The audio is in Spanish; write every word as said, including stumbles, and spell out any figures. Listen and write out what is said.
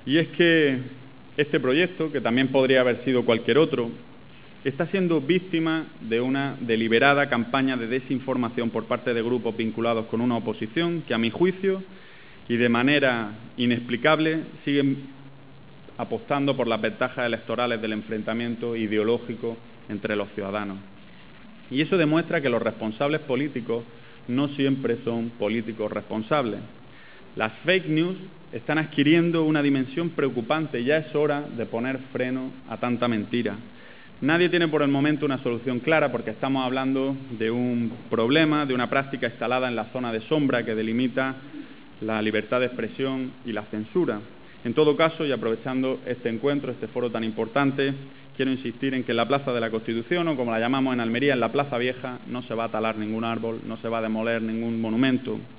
Y es que este proyecto, que también podría haber sido cualquier otro, está siendo víctima de una deliberada campaña de desinformación por parte de grupos vinculados con una oposición que, a mi juicio, y de manera inexplicable, siguen apostando por las ventajas electorales del enfrentamiento ideológico entre los ciudadanos. Y eso demuestra que los responsables políticos no siempre son políticos responsables. Las fake news están adquiriendo una dimensión preocupante. Ya es hora de poner freno a tanta mentira. Nadie tiene por el momento una solución clara porque estamos hablando de un problema, de una práctica instalada en la zona de sombra que delimita la libertad de expresión y la censura. En todo caso, y aprovechando este encuentro, este foro tan importante, quiero insistir en que en la Plaza de la Constitución, o como la llamamos en Almería, en la Plaza Vieja, no se va a talar ningún árbol, no se va a demoler ningún monumento.